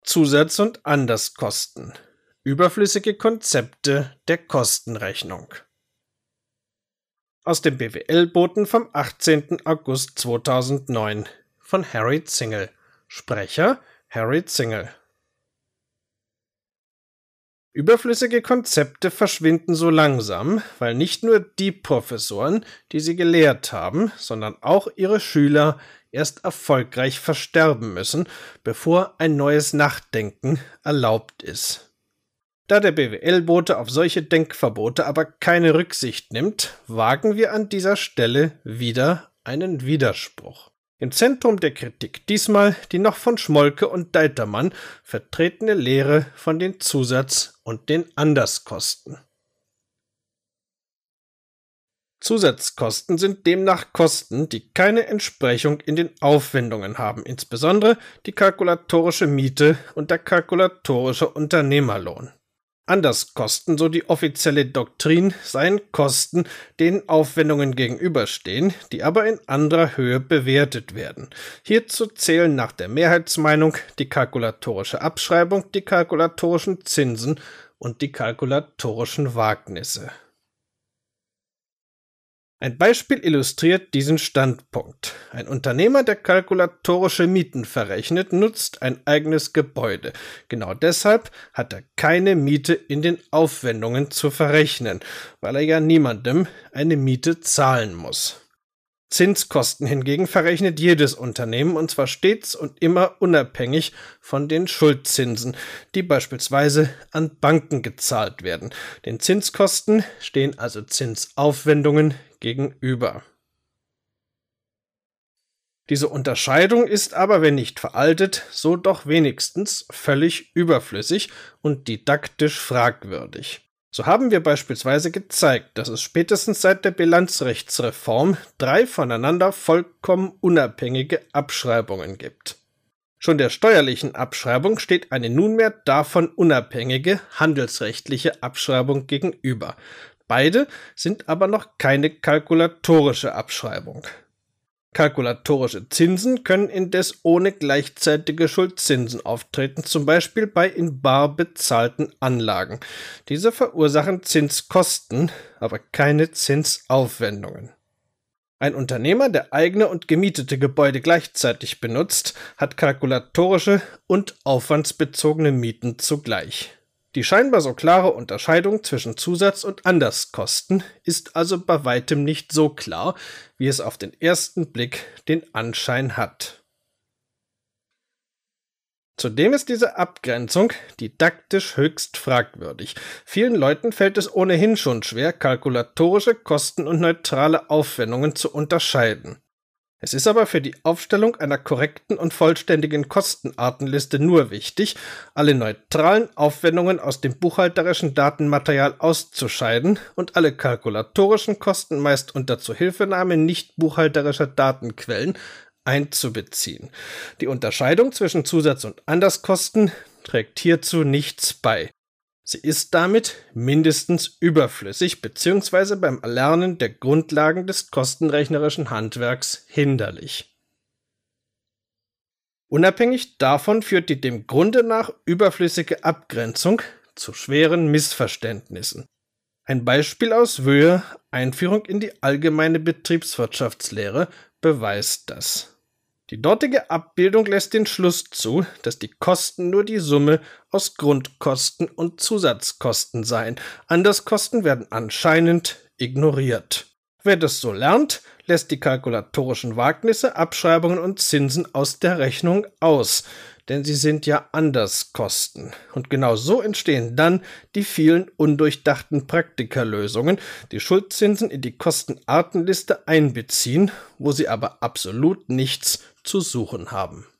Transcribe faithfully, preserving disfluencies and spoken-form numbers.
Zusatz- und Anderskosten. Überflüssige Konzepte der Kostenrechnung. Aus dem B W L-Boten vom achtzehnten August zweitausendneun von Harry Zingel. Sprecher Harry Zingel. Überflüssige Konzepte verschwinden so langsam, weil nicht nur die Professoren, die sie gelehrt haben, sondern auch ihre Schüler erst erfolgreich versterben müssen, bevor ein neues Nachdenken erlaubt ist. Da der B W L-Bote auf solche Denkverbote aber keine Rücksicht nimmt, wagen wir an dieser Stelle wieder einen Widerspruch. Im Zentrum der Kritik diesmal die noch von Schmolke und Deitermann vertretene Lehre von den Zusatz- und den Anderskosten. Zusatzkosten sind demnach Kosten, die keine Entsprechung in den Aufwendungen haben, insbesondere die kalkulatorische Miete und der kalkulatorische Unternehmerlohn. Anderskosten, so die offizielle Doktrin, seien Kosten, denen Aufwendungen gegenüberstehen, die aber in anderer Höhe bewertet werden. Hierzu zählen nach der Mehrheitsmeinung die kalkulatorische Abschreibung, die kalkulatorischen Zinsen und die kalkulatorischen Wagnisse. Ein Beispiel illustriert diesen Standpunkt. Ein Unternehmer, der kalkulatorische Mieten verrechnet, nutzt ein eigenes Gebäude. Genau deshalb hat er keine Miete in den Aufwendungen zu verrechnen, weil er ja niemandem eine Miete zahlen muss. Zinskosten hingegen verrechnet jedes Unternehmen, und zwar stets und immer unabhängig von den Schuldzinsen, die beispielsweise an Banken gezahlt werden. Den Zinskosten stehen also Zinsaufwendungen gegenüber. Diese Unterscheidung ist aber, wenn nicht veraltet, so doch wenigstens völlig überflüssig und didaktisch fragwürdig. So haben wir beispielsweise gezeigt, dass es spätestens seit der Bilanzrechtsreform drei voneinander vollkommen unabhängige Abschreibungen gibt. Schon der steuerlichen Abschreibung steht eine nunmehr davon unabhängige handelsrechtliche Abschreibung gegenüber. Beide sind aber noch keine kalkulatorische Abschreibung. Kalkulatorische Zinsen können indes ohne gleichzeitige Schuldzinsen auftreten, zum Beispiel bei in bar bezahlten Anlagen. Diese verursachen Zinskosten, aber keine Zinsaufwendungen. Ein Unternehmer, der eigene und gemietete Gebäude gleichzeitig benutzt, hat kalkulatorische und aufwandsbezogene Mieten zugleich. Die scheinbar so klare Unterscheidung zwischen Zusatz- und Anderskosten ist also bei weitem nicht so klar, wie es auf den ersten Blick den Anschein hat. Zudem ist diese Abgrenzung didaktisch höchst fragwürdig. Vielen Leuten fällt es ohnehin schon schwer, kalkulatorische Kosten und neutrale Aufwendungen zu unterscheiden. Es ist aber für die Aufstellung einer korrekten und vollständigen Kostenartenliste nur wichtig, alle neutralen Aufwendungen aus dem buchhalterischen Datenmaterial auszuscheiden und alle kalkulatorischen Kosten meist unter Zuhilfenahme nicht buchhalterischer Datenquellen einzubeziehen. Die Unterscheidung zwischen Zusatz- und Anderskosten trägt hierzu nichts bei. Sie ist damit mindestens überflüssig bzw. beim Erlernen der Grundlagen des kostenrechnerischen Handwerks hinderlich. Unabhängig davon führt die dem Grunde nach überflüssige Abgrenzung zu schweren Missverständnissen. Ein Beispiel aus Wöhe, Einführung in die allgemeine Betriebswirtschaftslehre, beweist das. Die dortige Abbildung lässt den Schluss zu, dass die Kosten nur die Summe aus Grundkosten und Zusatzkosten seien. Anderskosten werden anscheinend ignoriert. Wer das so lernt, lässt die kalkulatorischen Wagnisse, Abschreibungen und Zinsen aus der Rechnung aus, denn sie sind ja Anderskosten. Und genau so entstehen dann die vielen undurchdachten Praktikerlösungen, die Schuldzinsen in die Kostenartenliste einbeziehen, wo sie aber absolut nichts zu suchen haben.